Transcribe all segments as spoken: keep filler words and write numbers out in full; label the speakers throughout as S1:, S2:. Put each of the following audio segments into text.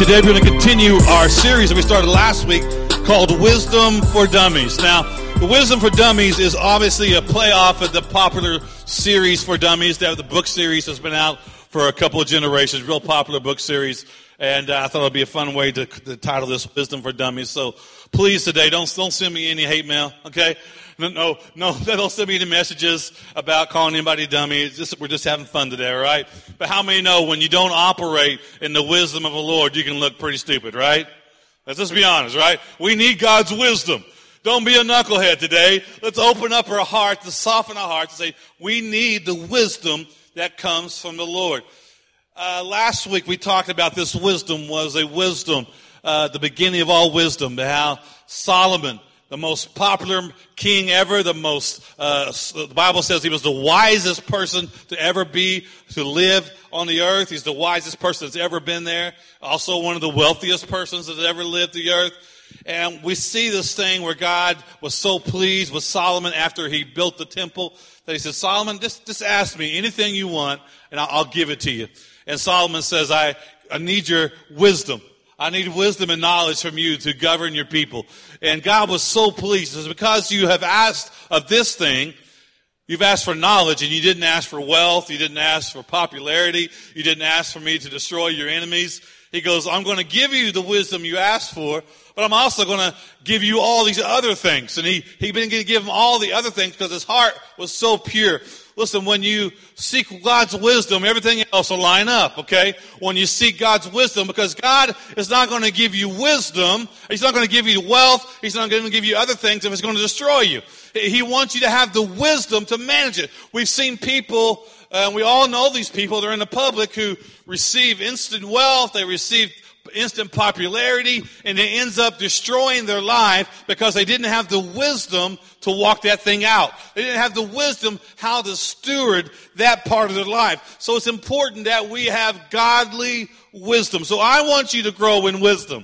S1: Today we're going to continue our series that we started last week called Wisdom for Dummies. Now, the Wisdom for Dummies is obviously a playoff of the popular series for dummies. That the book series has been out for a couple of generations, real popular book series. And uh, I thought it would be a fun way to, to title this Wisdom for Dummies. So please today, don't, don't send me any hate mail, okay? No, no, no, don't send me any messages about calling anybody dummy. It's just, we're just having fun today, all right? But how many know when you don't operate in the wisdom of the Lord, you can look pretty stupid, right? Let's just be honest, right? We need God's wisdom. Don't be a knucklehead today. Let's open up our heart, to soften our hearts, and say, we need the wisdom that comes from the Lord. Uh, last week we talked about this wisdom was a wisdom, uh, the beginning of all wisdom, how Solomon, the most popular king ever, the most, uh, the Bible says he was the wisest person to ever be, to live on the earth. He's the wisest person that's ever been there. Also one of the wealthiest persons that's ever lived the earth. And we see this thing where God was so pleased with Solomon after he built the temple that he said, Solomon, just, just ask me anything you want and I'll, I'll give it to you. And Solomon says, I, I need your wisdom. I need wisdom and knowledge from you to govern your people. And God was so pleased. It's because you have asked of this thing, you've asked for knowledge, and you didn't ask for wealth, you didn't ask for popularity, you didn't ask for me to destroy your enemies. He goes, I'm going to give you the wisdom you asked for, but I'm also going to give you all these other things. And he, he began to give him all the other things because his heart was so pure. Listen, when you seek God's wisdom, everything else will line up, okay? When you seek God's wisdom, because God is not going to give you wisdom, He's not going to give you wealth, He's not going to give you other things if it's going to destroy you. He wants you to have the wisdom to manage it. We've seen people, and uh, we all know these people, they're in the public, who receive instant wealth, they receive instant popularity, and it ends up destroying their life because they didn't have the wisdom to walk that thing out. They didn't have the wisdom how to steward that part of their life. So it's important that we have godly wisdom. So I want you to grow in wisdom.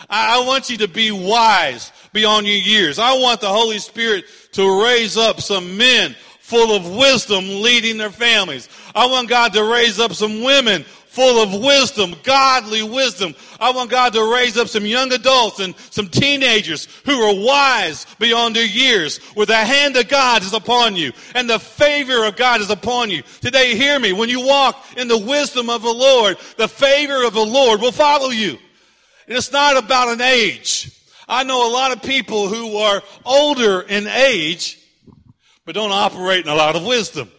S1: I want you to be wise beyond your years. I want the Holy Spirit to raise up some men full of wisdom leading their families. I want God to raise up some women full of wisdom, godly wisdom. I want God to raise up some young adults and some teenagers who are wise beyond their years, where the hand of God is upon you and the favor of God is upon you. Today, hear me. When you walk in the wisdom of the Lord, the favor of the Lord will follow you. And it's not about an age. I know a lot of people who are older in age, but don't operate in a lot of wisdom.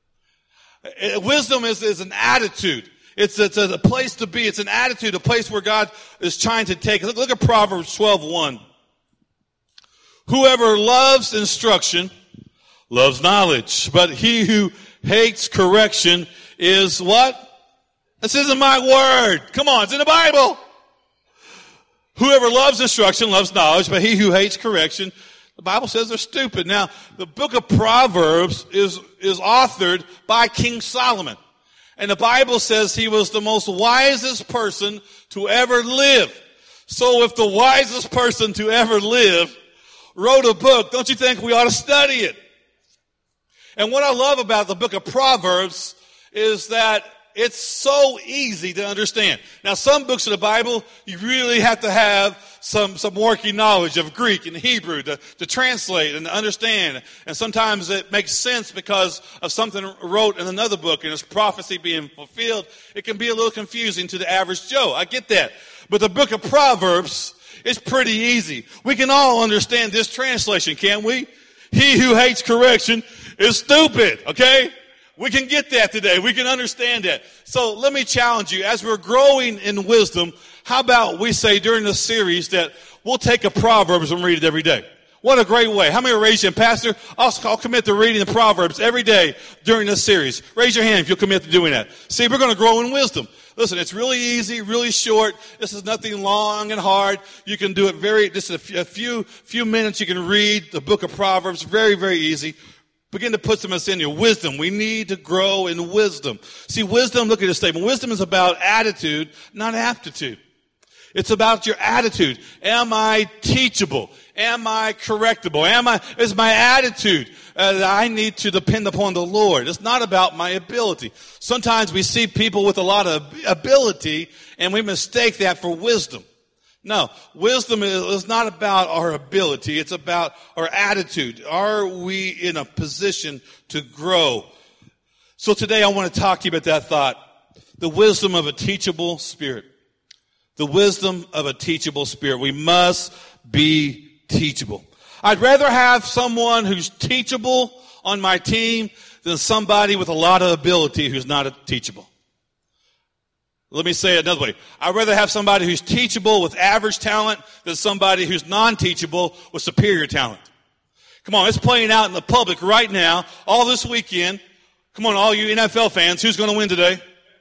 S1: Wisdom is, is an attitude. It's, it's a place to be. It's an attitude, a place where God is trying to take. Look, look at Proverbs twelve one. Whoever loves instruction loves knowledge, but he who hates correction is what? This isn't my word. Come on, it's in the Bible. Whoever loves instruction loves knowledge, but he who hates correction, the Bible says they're stupid. Now, the book of Proverbs is, is authored by King Solomon. And the Bible says he was the most wisest person to ever live. So if the wisest person to ever live wrote a book, don't you think we ought to study it? And what I love about the book of Proverbs is that it's so easy to understand. Now, some books of the Bible, you really have to have some, some working knowledge of Greek and Hebrew to, to translate and to understand. And sometimes it makes sense because of something wrote in another book and it's prophecy being fulfilled. It can be a little confusing to the average Joe. I get that. But the book of Proverbs is pretty easy. We can all understand this translation, can't we? He who hates correction is stupid, okay? We can get that today. We can understand that. So let me challenge you. As we're growing in wisdom, how about we say during this series that we'll take a Proverbs and read it every day? What a great way. How many are raising? Pastor, I'll, I'll commit to reading the Proverbs every day during this series. Raise your hand if you'll commit to doing that. See, we're going to grow in wisdom. Listen, it's really easy, really short. This is nothing long and hard. You can do it very, just a few, few minutes. You can read the book of Proverbs. Very, very easy. Begin to put some of this in your wisdom. We need to grow in wisdom. See, wisdom, look at this statement. Wisdom is about attitude, not aptitude. It's about your attitude. Am I teachable? Am I correctable? Am I, is my attitude uh, that I need to depend upon the Lord? It's not about my ability. Sometimes we see people with a lot of ability and we mistake that for wisdom. No, wisdom is not about our ability. It's about our attitude. Are we in a position to grow? So today I want to talk to you about that thought. The wisdom of a teachable spirit. The wisdom of a teachable spirit. We must be teachable. I'd rather have someone who's teachable on my team than somebody with a lot of ability who's not teachable. Let me say it another way. I'd rather have somebody who's teachable with average talent than somebody who's non-teachable with superior talent. Come on, it's playing out in the public right now, all this weekend. Come on, all you N F L fans, who's going to win today?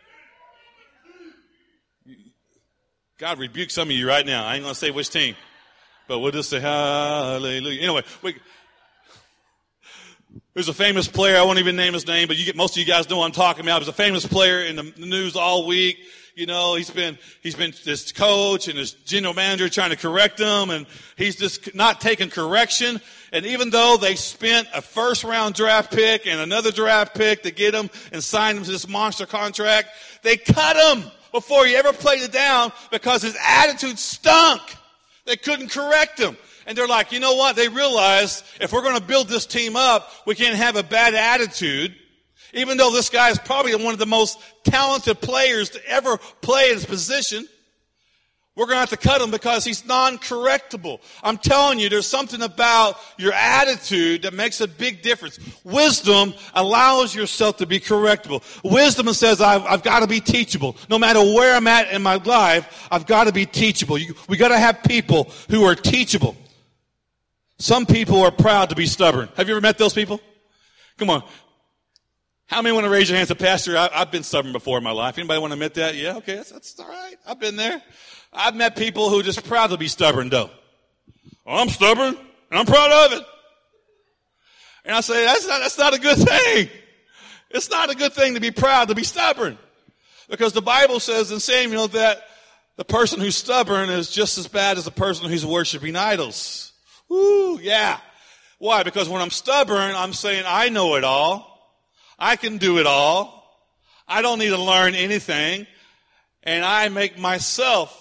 S1: God rebuke some of you right now. I ain't going to say which team, but we'll just say hallelujah. Anyway, we, there's a famous player. I won't even name his name, but you get, most of you guys know what I'm talking about. There's a famous player in the news all week. You know, he's been, he's been this coach and his general manager trying to correct him, and he's just not taking correction. And even though they spent a first round draft pick and another draft pick to get him and sign him to this monster contract, they cut him before he ever played it down because his attitude stunk. They couldn't correct him. And they're like, you know what? They realized if we're going to build this team up, we can't have a bad attitude. Even though this guy is probably one of the most talented players to ever play his position, we're going to have to cut him because he's non-correctable. I'm telling you, there's something about your attitude that makes a big difference. Wisdom allows yourself to be correctable. Wisdom says, I've, I've got to be teachable. No matter where I'm at in my life, I've got to be teachable. You, we got to have people who are teachable. Some people are proud to be stubborn. Have you ever met those people? Come on. How many want to raise your hands? Pastor, I, I've been stubborn before in my life. Anybody want to admit that? Yeah, okay, that's, that's all right. I've been there. I've met people who are just proud to be stubborn, though. Well, I'm stubborn, and I'm proud of it. And I say, that's not, that's not a good thing. It's not a good thing to be proud, to be stubborn. Because the Bible says in Samuel that the person who's stubborn is just as bad as the person who's worshiping idols. Woo, yeah. Why? Because when I'm stubborn, I'm saying I know it all. I can do it all. I don't need to learn anything. And I make myself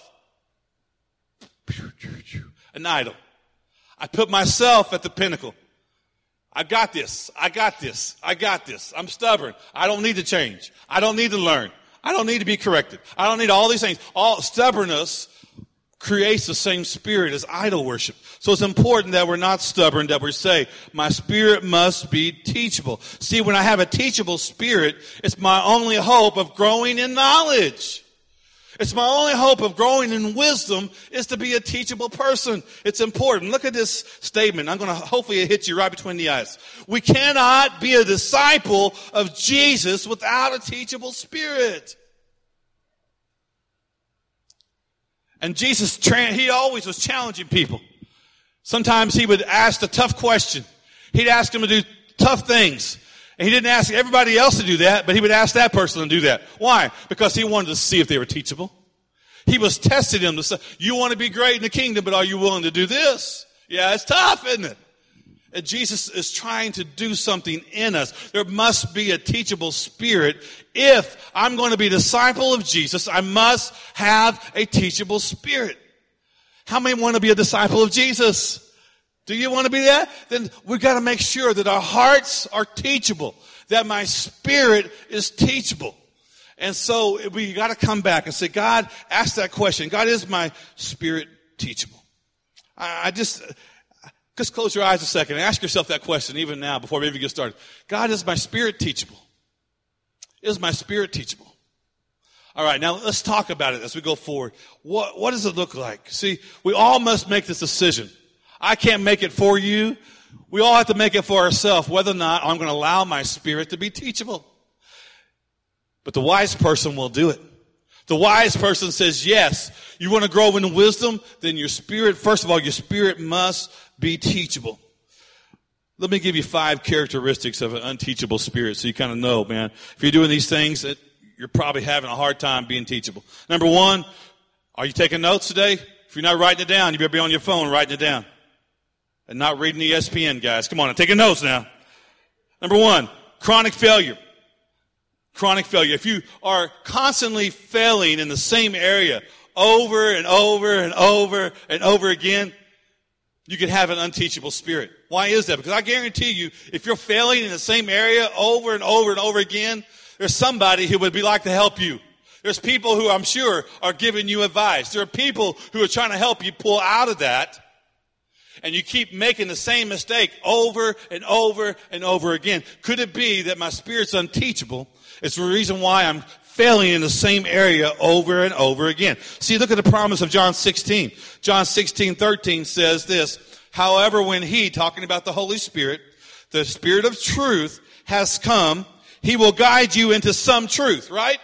S1: an idol. I put myself at the pinnacle. I got this. I got this. I got this. I'm stubborn. I don't need to change. I don't need to learn. I don't need to be corrected. I don't need all these things. All stubbornness creates the same spirit as idol worship. So it's important that we're not stubborn, that we say, my spirit must be teachable. See, when I have a teachable spirit, it's my only hope of growing in knowledge. It's my only hope of growing in wisdom is to be a teachable person. It's important. Look at this statement. I'm going to hopefully it hits you right between the eyes. We cannot be a disciple of Jesus without a teachable spirit. And Jesus, he always was challenging people. Sometimes he would ask a tough question. He'd ask them to do tough things. And he didn't ask everybody else to do that, but he would ask that person to do that. Why? Because he wanted to see if they were teachable. He was testing them to say, you want to be great in the kingdom, but are you willing to do this? Yeah, it's tough, isn't it? And Jesus is trying to do something in us. There must be a teachable spirit. If I'm going to be a disciple of Jesus, I must have a teachable spirit. How many want to be a disciple of Jesus? Do you want to be that? Then we've got to make sure that our hearts are teachable, that my spirit is teachable. And so we got to come back and say, God, ask that question. God, is my spirit teachable? I, I just, just close your eyes a second and ask yourself that question even now before we even get started. God, is my spirit teachable? Is my spirit teachable? All right, now let's talk about it as we go forward. What, what does it look like? See, we all must make this decision. I can't make it for you. We all have to make it for ourselves, whether or not I'm going to allow my spirit to be teachable. But the wise person will do it. The wise person says, yes, you want to grow in wisdom, then your spirit, first of all, your spirit must be teachable. Let me give you five characteristics of an unteachable spirit so you kind of know, man. If you're doing these things, it, you're probably having a hard time being teachable. Number one, Are you taking notes today? If you're not writing it down, you better be on your phone writing it down. And not reading E S P N, guys. Come on, I'm taking notes now. Number one, chronic failure. Chronic failure. If you are constantly failing in the same area over and over and over and over again, you can have an unteachable spirit. Why is that? Because I guarantee you, if you're failing in the same area over and over and over again, there's somebody who would be like to help you. There's people who I'm sure are giving you advice. There are people who are trying to help you pull out of that. And you keep making the same mistake over and over and over again. Could it be that my spirit's unteachable? It's the reason why I'm failing in the same area over and over again. See, look at the promise of John sixteen. John sixteen thirteen says this, however, when he, talking about the Holy Spirit, the Spirit of truth has come, he will guide you into some truth, right?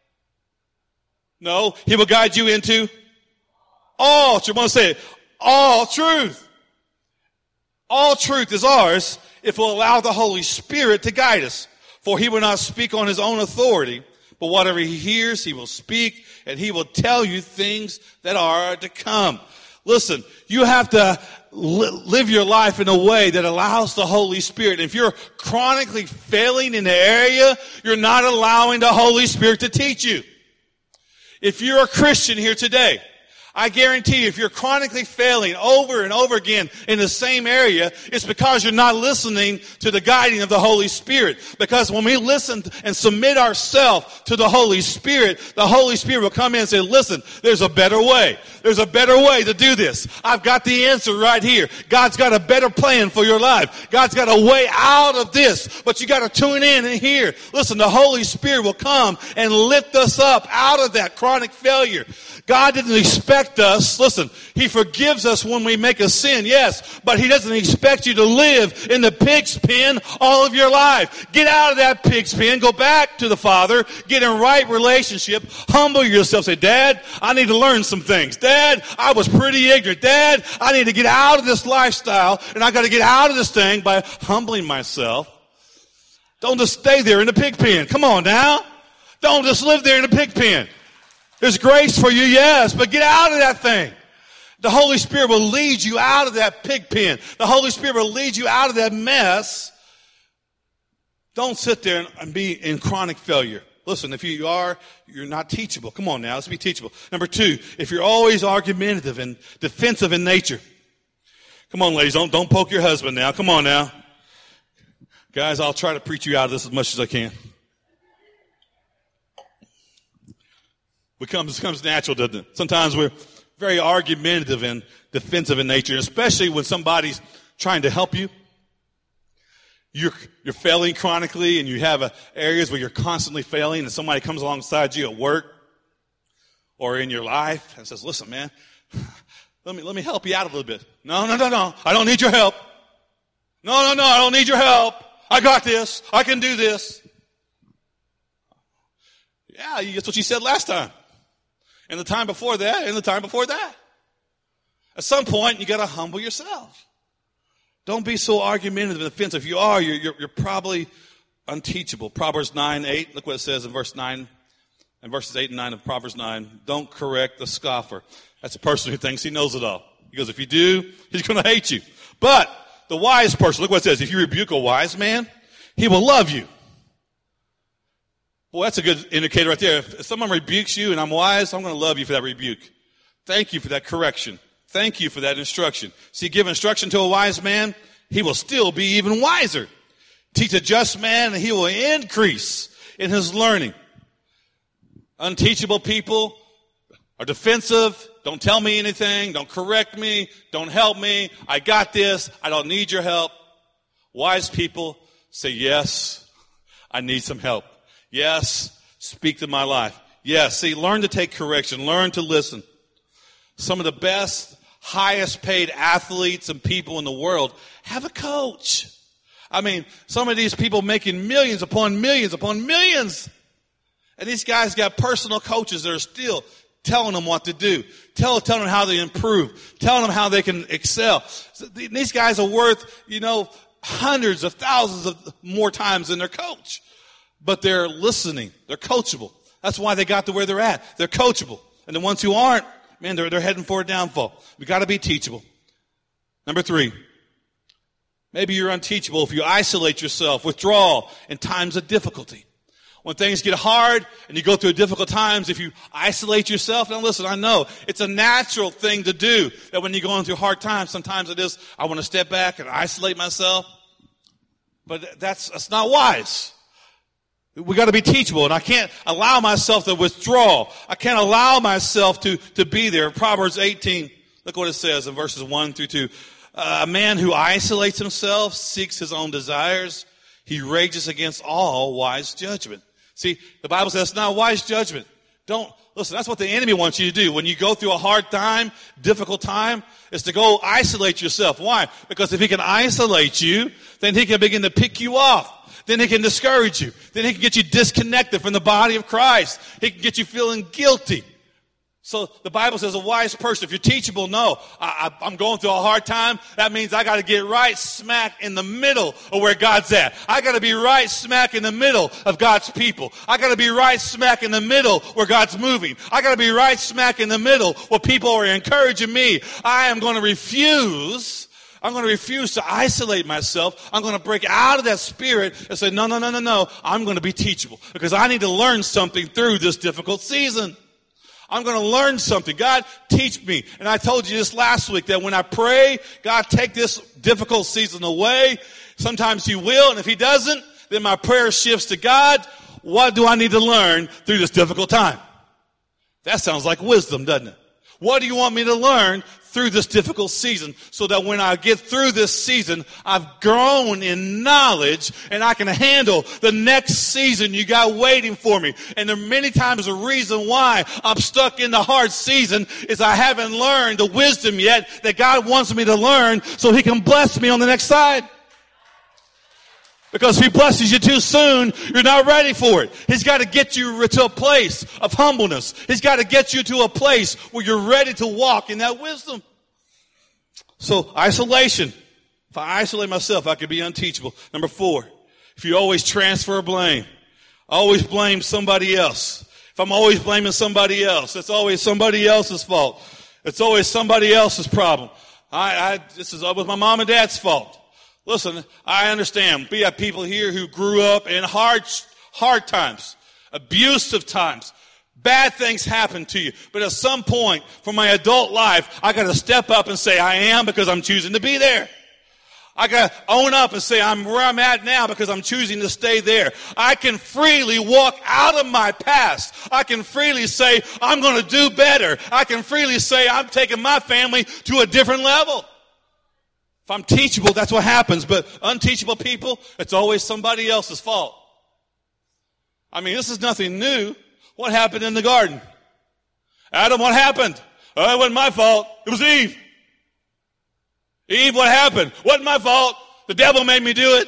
S1: No, he will guide you into all. You want to say it? All truth. All truth is ours if we'll allow the Holy Spirit to guide us. For he will not speak on his own authority, but whatever he hears, he will speak, and he will tell you things that are to come. Listen, you have to li- live your life in a way that allows the Holy Spirit. If you're chronically failing in the area, you're not allowing the Holy Spirit to teach you. If you're a Christian here today, I guarantee you, if you're chronically failing over and over again in the same area, it's because you're not listening to the guiding of the Holy Spirit. Because when we listen and submit ourselves to the Holy Spirit, the Holy Spirit will come in and say, listen, there's a better way. There's a better way to do this. I've got the answer right here. God's got a better plan for your life. God's got a way out of this. But you got to tune in and hear. Listen, the Holy Spirit will come and lift us up out of that chronic failure. God didn't expect us, listen, he forgives us when we make a sin, yes, but he doesn't expect you to live in the pig's pen all of your life. Get out of that pig's pen, go back to the Father, get in right relationship, humble yourself, say, Dad, I need to learn some things. Dad, I was pretty ignorant. Dad, I need to get out of this lifestyle, and I got to get out of this thing by humbling myself. Don't just stay there in the pig pen. Come on now. Don't just live there in the pig pen. There's grace for you, yes, but get out of that thing. The Holy Spirit will lead you out of that pig pen. The Holy Spirit will lead you out of that mess. Don't sit there and be in chronic failure. Listen, if you are, you're not teachable. Come on now, let's be teachable. Number two, if you're always argumentative and defensive in nature. Come on, ladies, don't, don't poke your husband now. Come on now. Guys, I'll try to preach you out of this as much as I can. Becomes, becomes natural, doesn't it? Sometimes we're very argumentative and defensive in nature, especially when somebody's trying to help you. You're, you're failing chronically, and you have a, areas where you're constantly failing, and somebody comes alongside you at work or in your life and says, listen, man, let me, let me help you out a little bit. No, no, no, no. I don't need your help. No, no, no. I don't need your help. I got this. I can do this. Yeah, that's what you said last time. And the time before that, and the time before that. At some point, you got to humble yourself. Don't be so argumentative and offensive. If you are, you're, you're, you're probably unteachable. Proverbs nine, eight, look what it says in verse nine, in verses eight and nine of Proverbs nine. Don't correct the scoffer. That's a person who thinks he knows it all. He goes, if you do, he's going to hate you. But the wise person, look what it says. If you rebuke a wise man, he will love you. Well, that's a good indicator right there. If someone rebukes you and I'm wise, I'm going to love you for that rebuke. Thank you for that correction. Thank you for that instruction. See, give instruction to a wise man, he will still be even wiser. Teach a just man, and he will increase in his learning. Unteachable people are defensive. Don't tell me anything. Don't correct me. Don't help me. I got this. I don't need your help. Wise people say, yes, I need some help. Yes, speak to my life. Yes, see, learn to take correction. Learn to listen. Some of the best, highest paid athletes and people in the world have a coach. I mean, some of these people making millions upon millions upon millions. And these guys got personal coaches that are still telling them what to do, tell, telling them how to improve, telling them how they can excel. So these guys are worth, you know, hundreds of thousands of more times than their coach. But they're listening. They're coachable. That's why they got to where they're at. They're coachable. And the ones who aren't man, they're, they're heading for a downfall. We got to be teachable. Number three, maybe you're unteachable if you isolate yourself, withdraw in times of difficulty. When things get hard and you go through difficult times, if you isolate yourself, now listen, I know it's a natural thing to do that when you're going through hard times, sometimes it is, I want to step back and isolate myself. But that's, that's not wise. We got to be teachable, and I can't allow myself to withdraw. I can't allow myself to, to be there. Proverbs eighteen, look what it says in verses one through two. Uh, a man who isolates himself seeks his own desires. He rages against all wise judgment. See, the Bible says it's not wise judgment. Don't, listen, that's what the enemy wants you to do. When you go through a hard time, difficult time, is to go isolate yourself. Why? Because if he can isolate you, then he can begin to pick you off. Then he can discourage you. Then he can get you disconnected from the body of Christ. He can get you feeling guilty. So the Bible says a wise person, if you're teachable, no, I, I, I'm going through a hard time. That means I got to get right smack in the middle of where God's at. I got to be right smack in the middle of God's people. I got to be right smack in the middle where God's moving. I got to be right smack in the middle where people are encouraging me. I am going to refuse. I'm going to refuse to isolate myself. I'm going to break out of that spirit and say, no, no, no, no, no. I'm going to be teachable because I need to learn something through this difficult season. I'm going to learn something. God, teach me. And I told you this last week that when I pray, God, take this difficult season away. Sometimes he will. And if he doesn't, then my prayer shifts to God. What do I need to learn through this difficult time? That sounds like wisdom, doesn't it? What do you want me to learn through this difficult season so that when I get through this season, I've grown in knowledge and I can handle the next season you got waiting for me. And there are many times the reason why I'm stuck in the hard season is I haven't learned the wisdom yet that God wants me to learn so he can bless me on the next side. Because if he blesses you too soon, you're not ready for it. He's got to get you to a place of humbleness. He's got to get you to a place where you're ready to walk in that wisdom. So, isolation. If I isolate myself, I could be unteachable. Number four, if you always transfer blame, always blame somebody else. If I'm always blaming somebody else, it's always somebody else's fault. It's always somebody else's problem. I, I this is always my mom and dad's fault. Listen, I understand. We have people here who grew up in hard, hard times, abusive times. Bad things happen to you. But at some point from my adult life, I got to step up and say I am because I'm choosing to be there. I got to own up and say I'm where I'm at now because I'm choosing to stay there. I can freely walk out of my past. I can freely say I'm going to do better. I can freely say I'm taking my family to a different level. If I'm teachable, that's what happens. But unteachable people, it's always somebody else's fault. I mean, this is nothing new. What happened in the garden? Adam, what happened? Oh, it wasn't my fault. It was Eve. Eve, what happened? Wasn't my fault. The devil made me do it.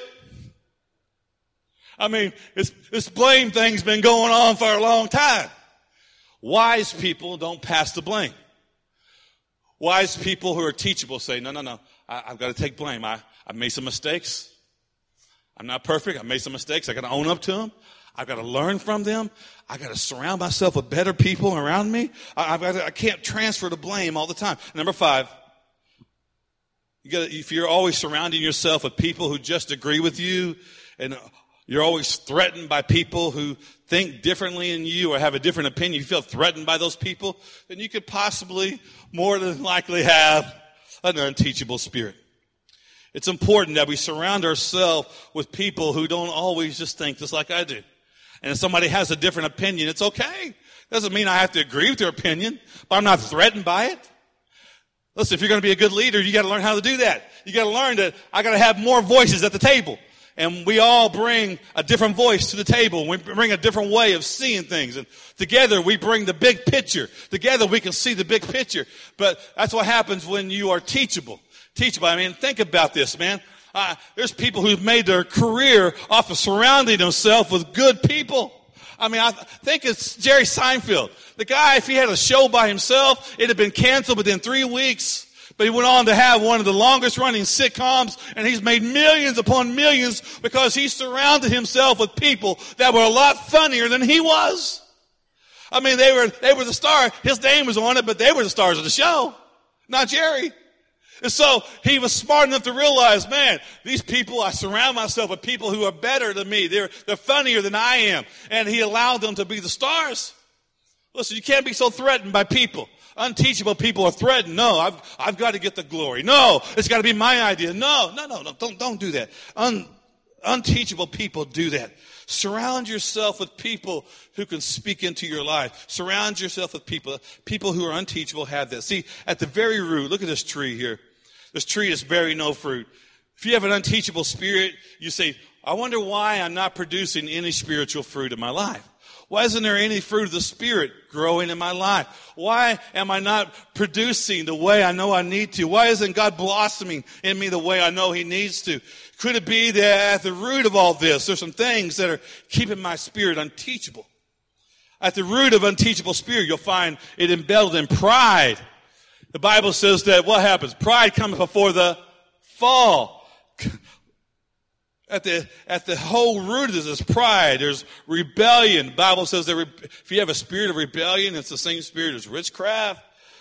S1: I mean, it's, this blame thing's been going on for a long time. Wise people don't pass the blame. Wise people who are teachable say, no, no, no. I, I've got to take blame. I, I've made some mistakes. I'm not perfect. I've made some mistakes. I got to own up to them. I've got to learn from them. I got to surround myself with better people around me. I, I've got to, I can't transfer the blame all the time. Number five, you got if you're always surrounding yourself with people who just agree with you, and you're always threatened by people who think differently than you or have a different opinion, you feel threatened by those people, then you could possibly more than likely have an unteachable spirit. It's important that we surround ourselves with people who don't always just think just like I do. And if somebody has a different opinion, it's okay. Doesn't mean I have to agree with their opinion, but I'm not threatened by it. Listen, if you're going to be a good leader, you got to learn how to do that. You got to learn that I got to have more voices at the table. And we all bring a different voice to the table. We bring a different way of seeing things. And together we bring the big picture. Together we can see the big picture. But that's what happens when you are teachable. Teachable. I mean, think about this, man. Uh, there's people who've made their career off of surrounding themselves with good people. I mean, I think it's Jerry Seinfeld. The guy, if he had a show by himself, it'd have been canceled within three weeks. But he went on to have one of the longest running sitcoms, and he's made millions upon millions because he surrounded himself with people that were a lot funnier than he was. I mean, they were, they were the star. His name was on it, but they were the stars of the show, not Jerry. And so he was smart enough to realize, man, these people, I surround myself with people who are better than me. They're, they're funnier than I am. And he allowed them to be the stars. Listen, you can't be so threatened by people. Unteachable people are threatened. No, I've, I've got to get the glory. No, it's got to be my idea. No, no, no, no, don't, don't do that. Un, unteachable people do that. Surround yourself with people who can speak into your life. Surround yourself with people. People who are unteachable have that. See, at the very root, look at this tree here. This tree is bearing no fruit. If you have an unteachable spirit, you say, I wonder why I'm not producing any spiritual fruit in my life. Why isn't there any fruit of the Spirit growing in my life? Why am I not producing the way I know I need to? Why isn't God blossoming in me the way I know He needs to? Could it be that at the root of all this, there's some things that are keeping my spirit unteachable? At the root of unteachable spirit, you'll find it embedded in pride. The Bible says that what happens? Pride comes before the fall. At the, at the whole root of this is pride. There's rebellion. The Bible says that re- if you have a spirit of rebellion, it's the same spirit as witchcraft,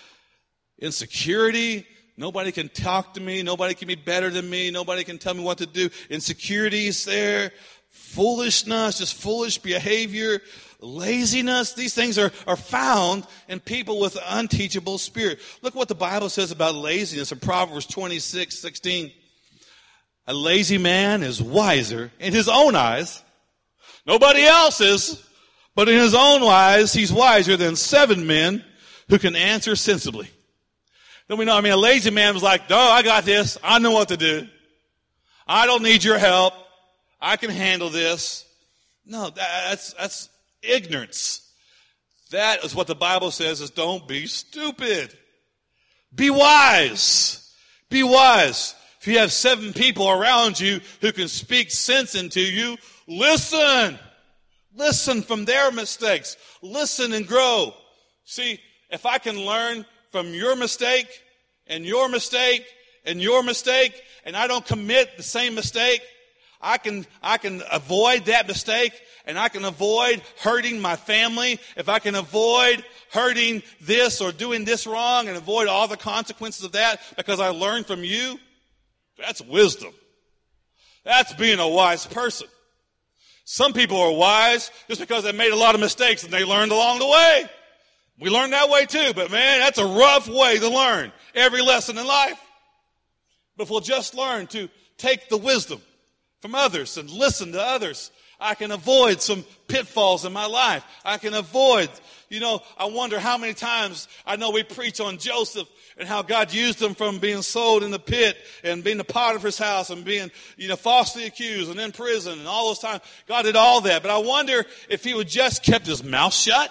S1: insecurity. Nobody can talk to me. Nobody can be better than me. Nobody can tell me what to do. Insecurity is there. Foolishness, just foolish behavior. Laziness. These things are, are found in people with an unteachable spirit. Look what the Bible says about laziness in Proverbs twenty-six sixteen. A lazy man is wiser in his own eyes. Nobody else's, but in his own eyes, he's wiser than seven men who can answer sensibly. Don't we know? I mean, a lazy man was like, no, I got this. I know what to do. I don't need your help. I can handle this. No, that's, that's ignorance. That is what the Bible says is don't be stupid. Be wise. Be wise. If you have seven people around you who can speak sense into you, listen. Listen from their mistakes. Listen and grow. See, if I can learn from your mistake and your mistake and your mistake, and I don't commit the same mistake, I can, I can avoid that mistake, and I can avoid hurting my family. If I can avoid hurting this or doing this wrong and avoid all the consequences of that because I learned from you, that's wisdom. That's being a wise person. Some people are wise just because they made a lot of mistakes and they learned along the way. We learn that way too, but man, that's a rough way to learn every lesson in life. But if we'll just learn to take the wisdom from others and listen to others, I can avoid some pitfalls in my life. I can avoid, you know, I wonder how many times, I know we preach on Joseph and how God used him from being sold in the pit and being the Potiphar's house and being, you know, falsely accused and in prison and all those times. God did all that. But I wonder if he would just kept his mouth shut.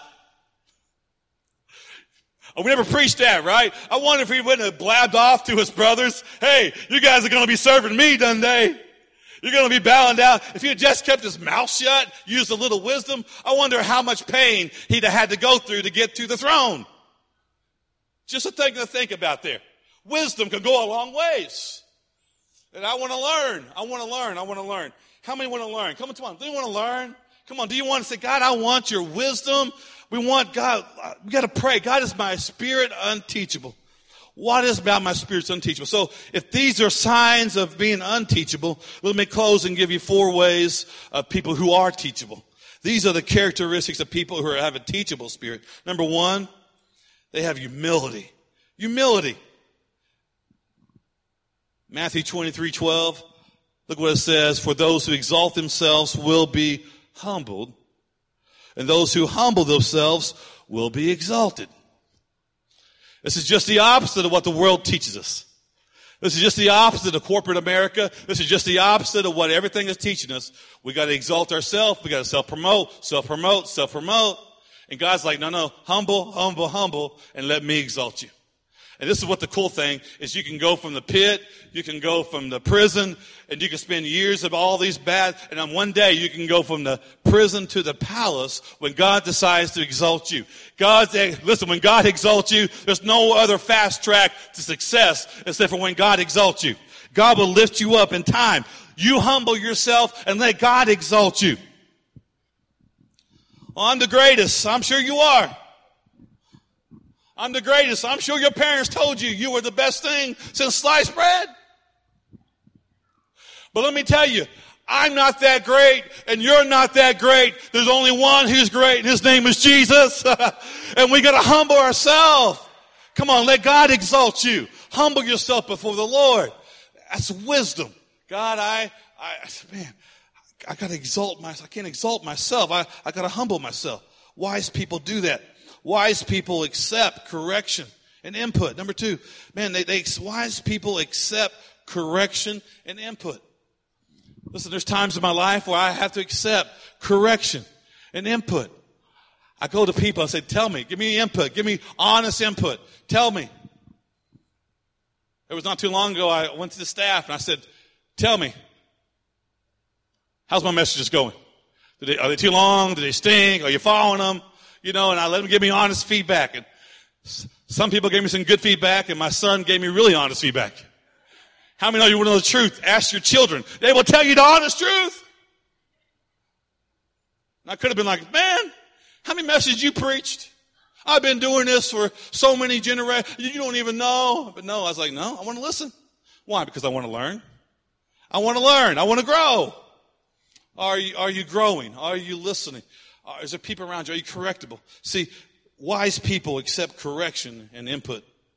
S1: We never preached that, right? I wonder if he wouldn't have blabbed off to his brothers. Hey, you guys are going to be serving me, done they? You're going to be bowing down. If he had just kept his mouth shut, used a little wisdom, I wonder how much pain he'd have had to go through to get to the throne. Just a thing to think about there. Wisdom can go a long ways. And I want to learn. I want to learn. I want to learn. How many want to learn? Come on, come on. Do you want to learn? Come on. Do you want to say, God, I want your wisdom? We want God. We got to pray. God, is my spirit unteachable? What is about my spirit's unteachable? So if these are signs of being unteachable, let me close and give you four ways of people who are teachable. These are the characteristics of people who have a teachable spirit. Number one, they have humility. Humility. Matthew twenty-three twelve. Look what it says. For those who exalt themselves will be humbled, and those who humble themselves will be exalted. This is just the opposite of what the world teaches us. This is just the opposite of corporate America. This is just the opposite of what everything is teaching us. We got to exalt ourselves. We got to self-promote, self-promote, self-promote. And God's like, no, no, humble, humble, humble, and let me exalt you. And this is what the cool thing is. You can go from the pit, you can go from the prison, and you can spend years of all these bad, and on one day you can go from the prison to the palace when God decides to exalt you. God, listen, when God exalts you, there's no other fast track to success except for when God exalts you. God will lift you up in time. You humble yourself and let God exalt you. Well, I'm the greatest. I'm sure you are. I'm the greatest. I'm sure your parents told you you were the best thing since sliced bread. But let me tell you, I'm not that great, and you're not that great. There's only one who's great, and his name is Jesus. And we got to humble ourselves. Come on, let God exalt you. Humble yourself before the Lord. That's wisdom. God, I, I, man, I got to exalt myself. I can't exalt myself. I, I got to humble myself. Wise people do that. Wise people accept correction and input. Number two, man, they, they wise people accept correction and input. Listen, there's times in my life where I have to accept correction and input. I go to people and say, tell me, give me input, give me honest input. Tell me. It was not too long ago, I went to the staff and I said, tell me, how's my messages going? Did they, are they too long? Do they stink? Are you following them? You know, and I let them give me honest feedback. And some people gave me some good feedback, and my son gave me really honest feedback. How many of you want to know the truth? Ask your children. They will tell you the honest truth. And I could have been like, man, how many messages you preached? I've been doing this for so many generations. You don't even know. But no, I was like, no, I want to listen. Why? Because I want to learn. I want to learn. I want to grow. Are you, are you growing? Are you listening? Uh, is there people around you? Are you correctable? See, wise people accept correction and input.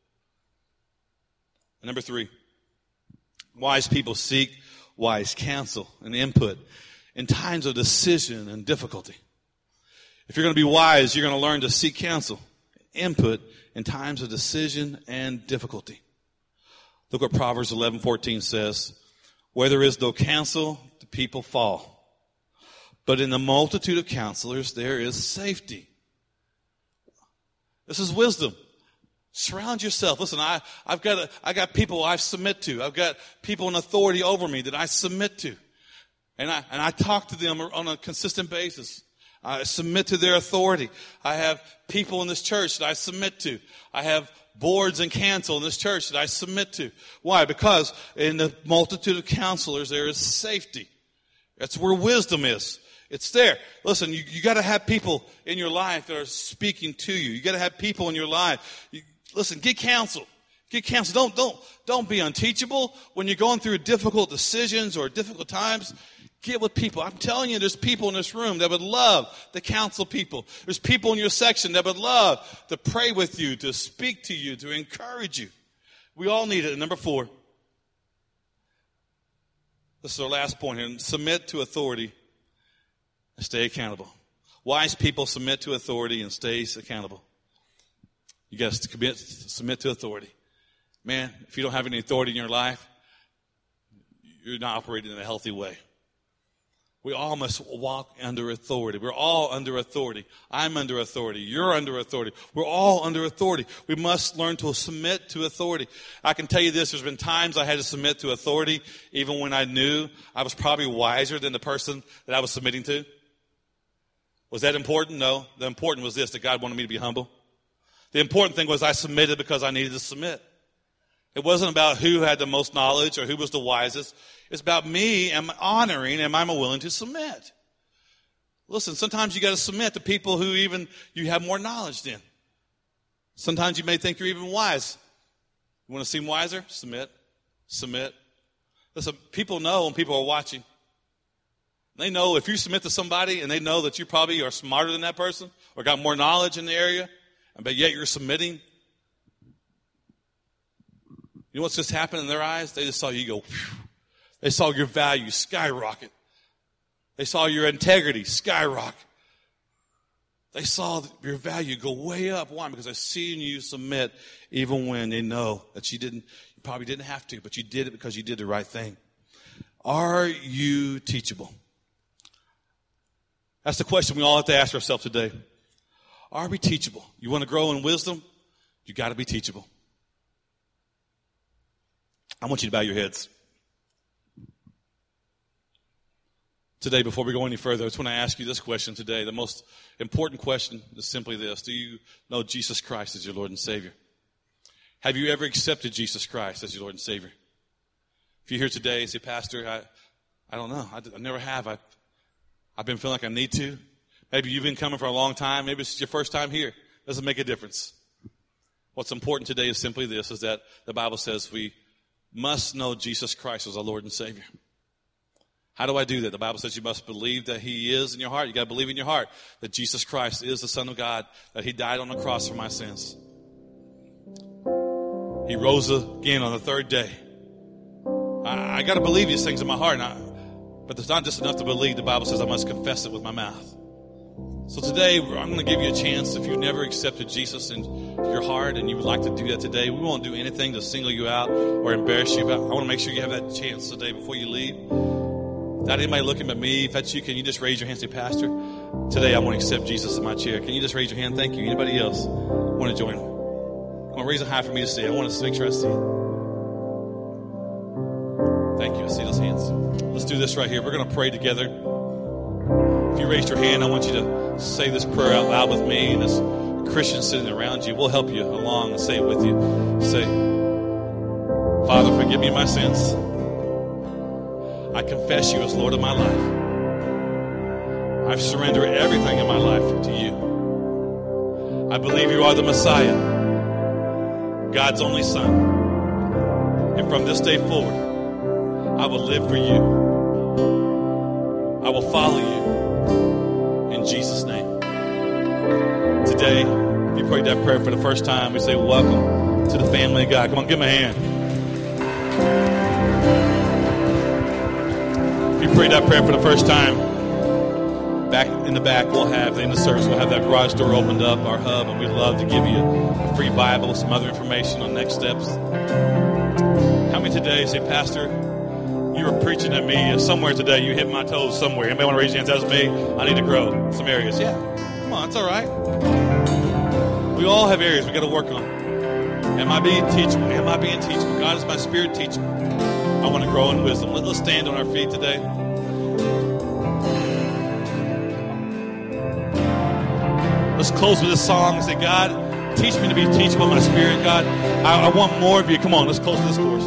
S1: And number three, wise people seek wise counsel and input in times of decision and difficulty. If you're going to be wise, you're going to learn to seek counsel, input in times of decision and difficulty. Look what Proverbs eleven fourteen says. Where there is no counsel, the people fall. But in the multitude of counselors, there is safety. This is wisdom. Surround yourself. Listen, I, I've got a, I got people I submit to. I've got people in authority over me that I submit to. And I, and I talk to them on a consistent basis. I submit to their authority. I have people in this church that I submit to. I have boards and council in this church that I submit to. Why? Because in the multitude of counselors, there is safety. That's where wisdom is. It's there. Listen, you, you got to have people in your life that are speaking to you. You got to have people in your life. You, listen, get counsel. Get counsel. Don't don't don't be unteachable when you're going through difficult decisions or difficult times. Get with people. I'm telling you, there's people in this room that would love to counsel people. There's people in your section that would love to pray with you, to speak to you, to encourage you. We all need it. And number four, this is our last point here. Submit to authority and stay accountable. Wise people submit to authority and stay accountable. You got to commit, submit to authority. Man, if you don't have any authority in your life, you're not operating in a healthy way. We all must walk under authority. We're all under authority. I'm under authority. You're under authority. We're all under authority. We must learn to submit to authority. I can tell you this, there's been times I had to submit to authority even when I knew I was probably wiser than the person that I was submitting to. Was that important? No. The important was this, that God wanted me to be humble. The important thing was I submitted because I needed to submit. It wasn't about who had the most knowledge or who was the wisest. It's about me am honoring, am I willing to submit? Listen, sometimes you got to submit to people who even you have more knowledge than. Sometimes you may think you're even wise. You want to seem wiser? Submit. Submit. Listen, people know when people are watching. They know if you submit to somebody and they know that you probably are smarter than that person or got more knowledge in the area, but yet you're submitting. You know what's just happened in their eyes? They just saw you go, whew. They saw your value skyrocket. They saw your integrity skyrocket. They saw your value go way up. Why? Because they've seen you submit even when they know that you didn't, you probably didn't have to, but you did it because you did the right thing. Are you teachable? That's the question we all have to ask ourselves today. Are we teachable? You want to grow in wisdom? You got to be teachable. I want you to bow your heads. Today, before we go any further, I just want to ask you this question today. The most important question is simply this. Do you know Jesus Christ as your Lord and Savior? Have you ever accepted Jesus Christ as your Lord and Savior? If you're here today and say, Pastor, I, I don't know. I, I never have. I've, I've been feeling like I need to. Maybe you've been coming for a long time. Maybe it's your first time here. Doesn't make a difference. What's important today is simply this, is that the Bible says we must know Jesus Christ as our Lord and Savior. How do I do that? The Bible says you must believe that he is in your heart. You got to believe in your heart that Jesus Christ is the Son of God, that he died on the cross for my sins. He rose again on the third day. I, I got to believe these things in my heart. I, but it's not just enough to believe. The Bible says I must confess it with my mouth. So today, I'm going to give you a chance. If you've never accepted Jesus into your heart and you would like to do that today, we won't do anything to single you out or embarrass you. But I want to make sure you have that chance today before you leave. Not anybody looking at me. If that's you, can you just raise your hand and say, Pastor, today I want to accept Jesus in my chair. Can you just raise your hand? Thank you. Anybody else want to join? Come on, raise it high for me to see. I want to make sure I see it. Thank you. I see those hands. Let's do this right here. We're going to pray together. If you raised your hand, I want you to say this prayer out loud with me. And this Christian sitting around you, we'll help you along and say it with you. Say, Father, forgive me my sins. I confess you as Lord of my life. I've surrendered everything in my life to you. I believe you are the Messiah, God's only Son. And from this day forward, I will live for you. I will follow you in Jesus' name. Today, if you prayed that prayer for the first time, we say welcome to the family of God. Come on, give him a hand. If you prayed that prayer for the first time, back in the back, we'll have, in the service, we'll have that garage door opened up, our hub, and we'd love to give you a free Bible, some other information on next steps. How many today say, Pastor, you were preaching at me somewhere today, you hit my toes somewhere. Anybody want to raise your hand? That's me. I need to grow in some areas. Yeah, come on, it's all right. We all have areas we got to work on. Am I being teachable? Am I being teachable? God, is my spirit teachable? I want to grow in wisdom. Let's stand on our feet today. Let's close with this song and say, God, teach me to be teachable in my spirit. God, I, I want more of you. Come on, let's close with this chorus.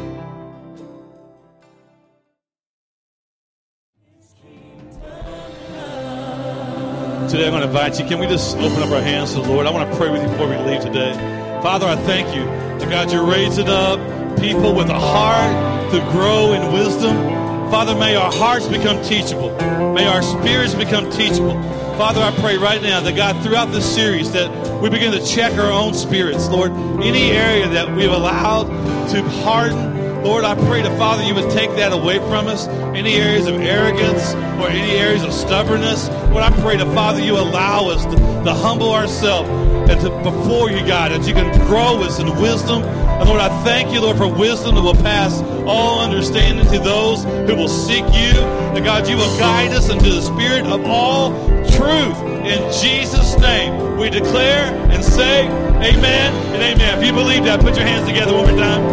S1: Today I'm going to invite you. Can we just open up our hands to the Lord? I want to pray with you before we leave today. Father, I thank you that, God, you're raising up people with a heart to grow in wisdom. Father, may our hearts become teachable. May our spirits become teachable. Father, I pray right now that, God, throughout this series, that we begin to check our own spirits, Lord. Any area that we've allowed to harden, Lord, I pray that, Father, you would take that away from us. Any areas of arrogance or any areas of stubbornness, Lord, I pray that, Father, you allow us to, to humble ourselves and to before you, God, that you can grow us in wisdom. And Lord, I thank you, Lord, for wisdom that will pass all understanding to those who will seek you. And God, you will guide us into the spirit of all truth. In Jesus' name, we declare and say amen and amen. If you believe that, put your hands together one more time.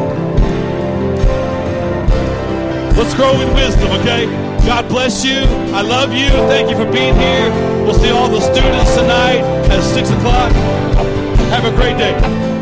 S1: Let's grow in wisdom, okay? God bless you. I love you. Thank you for being here. We'll see all the students tonight at six o'clock. Have a great day.